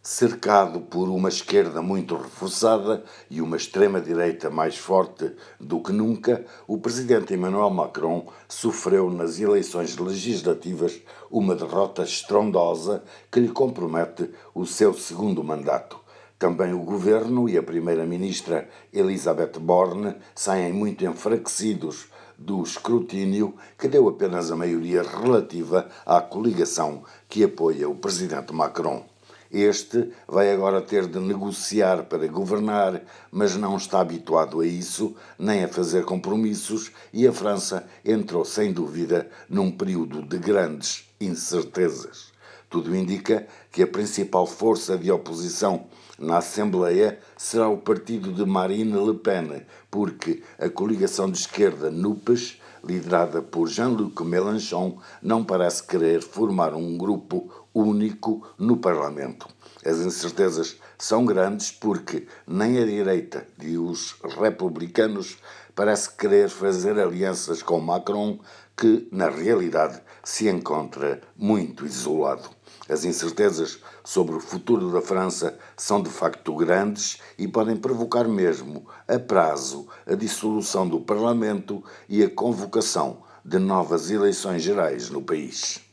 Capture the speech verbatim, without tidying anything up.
Cercado por uma esquerda muito reforçada e uma extrema-direita mais forte do que nunca, o presidente Emmanuel Macron sofreu nas eleições legislativas uma derrota estrondosa que lhe compromete o seu segundo mandato. Também o governo e a primeira-ministra Elisabeth Borne saem muito enfraquecidos do escrutínio que deu apenas a maioria relativa à coligação que apoia o presidente Macron. Este vai agora ter de negociar para governar, mas não está habituado a isso, nem a fazer compromissos, e a França entrou, sem dúvida, num período de grandes incertezas. Tudo indica que a principal força de oposição na Assembleia será o partido de Marine Le Pen, porque a coligação de esquerda NUPES, liderada por Jean-Luc Mélenchon, não parece querer formar um grupo único no Parlamento. As incertezas são grandes porque nem a direita e os republicanos parece querer fazer alianças com Macron, que, na realidade, se encontra muito isolado. As incertezas sobre o futuro da França são de facto grandes e podem provocar mesmo, a prazo, a dissolução do Parlamento e a convocação de novas eleições gerais no país.